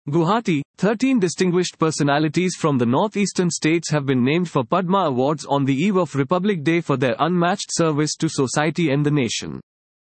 Guwahati, 13 distinguished personalities from the northeastern states have been named for Padma Awards on the eve of Republic Day for their unmatched service to society and the nation.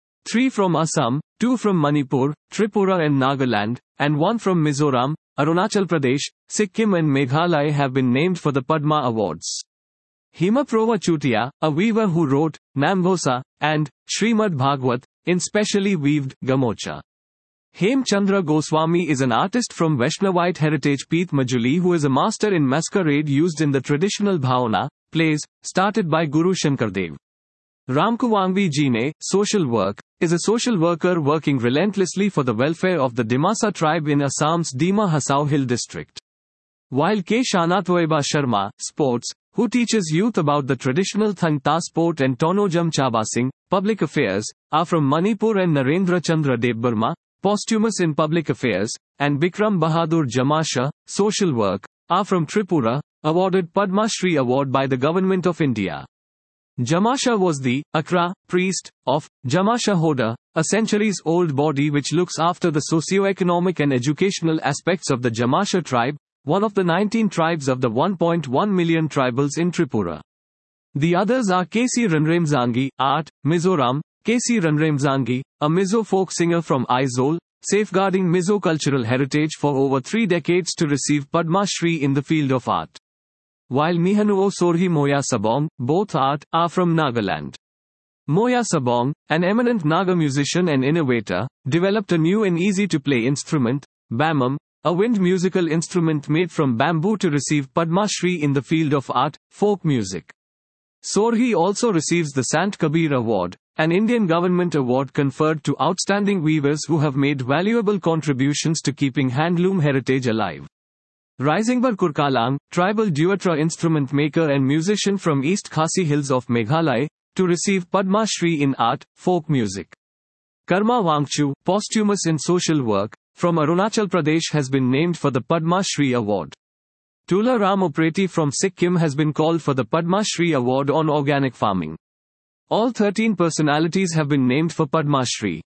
3 from Assam, 2 from Manipur, Tripura and Nagaland, and 1 from Mizoram, Arunachal Pradesh, Sikkim and Meghalaya have been named for the Padma Awards. Himaprova Chutia, a weaver who wrote Nambhosa and Srimad Bhagwat in specially weaved gamocha. Hemchandra Goswami is an artist from Vaishnavite heritage Peeth Majuli who is a master in masquerade used in the traditional Bhavana plays started by Guru Shankardev. Ramkuwangvi Jine, social work, is a social worker working relentlessly for the welfare of the Dimasa tribe in Assam's Dima Hasao Hill district. While K. Shanatweba Sharma, sports, who teaches youth about the traditional Thang Ta sport and Tonojam Chabasing, public affairs, are from Manipur, and Narendra Chandra Debbarma, posthumous in public affairs, and Bikram Bahadur Jamasha, social work, are from Tripura, awarded Padma Shri Award by the Government of India. Jamasha was the Akra priest of Jamasha Hoda, a centuries-old body which looks after the socio-economic and educational aspects of the Jamasha tribe, one of the 19 tribes of the 1.1 million tribals in Tripura. The others are K.C. Ranramzangi, art, Mizoram, K.C. Ranramzangi, a Mizo folk singer from Aizawl, safeguarding Mizo cultural heritage for over 3 decades to receive Padma Shri in the field of art. While Mihanuo Sorhi Moya Sabong, both art, are from Nagaland. Moya Sabong, an eminent Naga musician and innovator, developed a new and easy-to-play instrument, Bamam, a wind musical instrument made from bamboo to receive Padma Shri in the field of art, folk music. Sorhi also receives the Sant Kabir Award, an Indian government award conferred to outstanding weavers who have made valuable contributions to keeping handloom heritage alive. Risingbar Kurkalang, tribal duatra instrument maker and musician from East Khasi Hills of Meghalaya, to receive Padma Shri in art, folk music. Karma Wangchu, posthumous in social work, from Arunachal Pradesh has been named for the Padma Shri Award. Tula Ram Opreti from Sikkim has been called for the Padma Shri Award on organic farming. All 13 personalities have been named for Padma Shri.